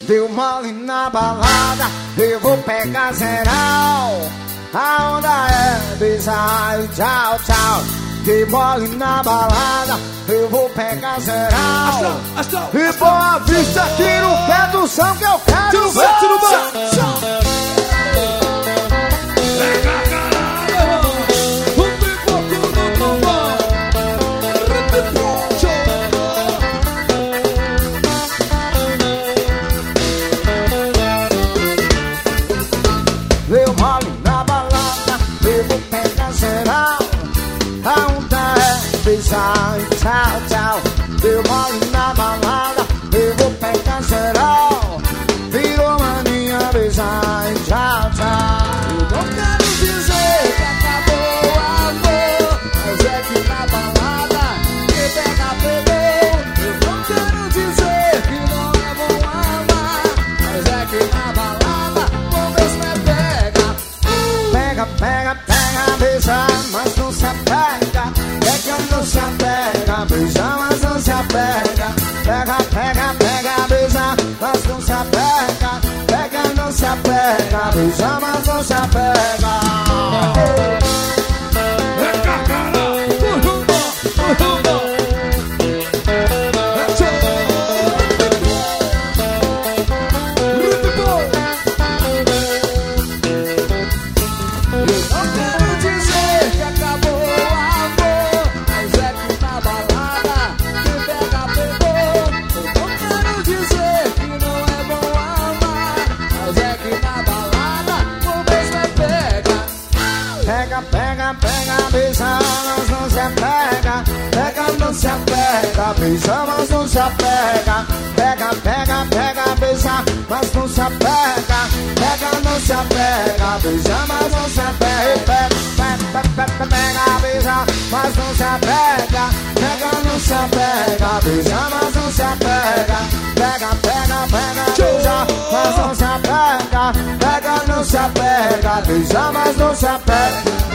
deu mole na balada, eu vou pegar geral. A onda é beijar e tchau, tchau. Deu mole na balada, eu vou pegar geral. E Boa Vista, tira o pé do chão que eu quero ver. Deu mole na balada, eu vou pegar geral. A onda é beijar e tchau, tchau. Deu mole na balada, eu vou pegar geral. Virou mania beijar e tchau, tchau. Eu não quero dizer que acabou o amor, mas é que na balada quem pega pegou. Eu não quero dizer que não é bom amar, mas é que na balada vamos ver se me pega. Pega, pega, pega, beija, mas não se apega. Pega, não se apega, beija, mas não se apega. Pega, pega, pega, beija, mas não se apega. Pega, não se apega, beija, mas não se apega. Pega, pega, beija, mas não se apega. Pega, não se apega, beija, mas não se apega. Pega, pega, pega, beija, mas não se apega. Pega, não se apega, beija, mas não se apega. Pega, pega, beija, mas não se apega. Pega, não se apega, beija, mas não se apega. Pega, pega, pega, beija, mas não se apega. Pega, não se apega, beija, mas não se apega.